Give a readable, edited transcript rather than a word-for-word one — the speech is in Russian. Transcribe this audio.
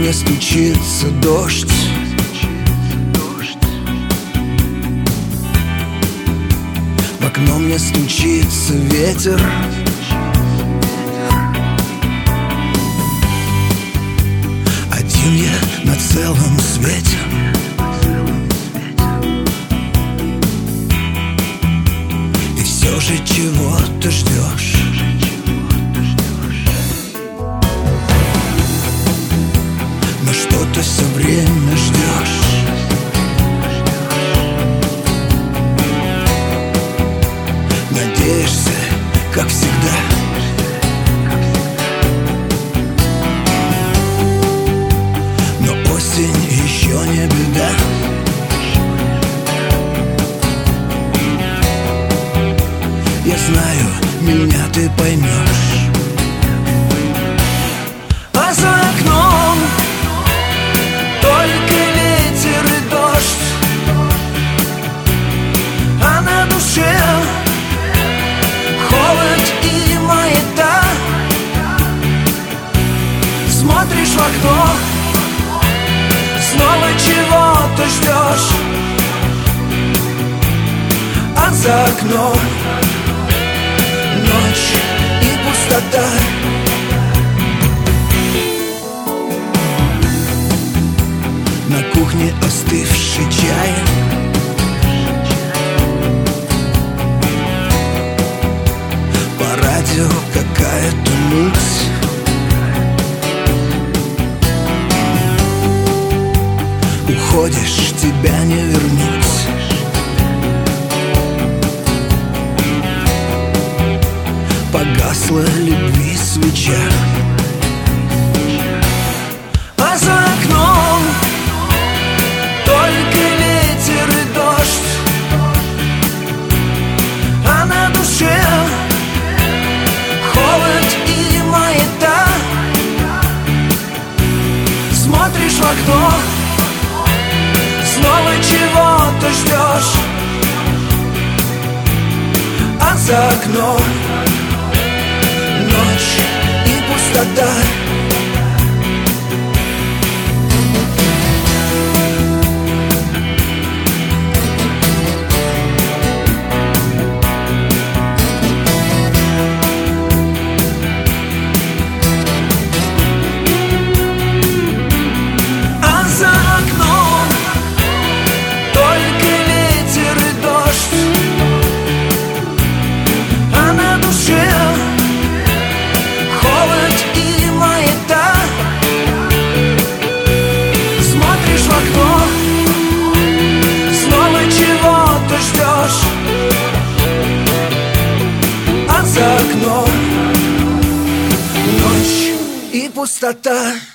мне стучится дождь. В окно мне стучится ветер. Один я на целом свете. И все же чего ты ждешь? Но что ты все время ждешь? Надеешься, как всегда. Но осень еще не беда. Я знаю, меня ты поймешь. А за окном только ветер и дождь, а на душе холод и маята. Смотришь в окно, снова чего-то ждешь. А за окном ночь и пустота. На кухне остывший чай. По радио какая-то муть. Уходишь, тебя не вернуть. Погасла любви свеча. А за окном только ветер и дождь, а на душе холод и маята. Смотришь в окно, снова чего-то ждешь. А за окном ночь и пустота. А за окном только ветер и дождь, а на душе холод и маята. Смотришь в окно, снова чего-то ждешь. А за окном ночь и пустота.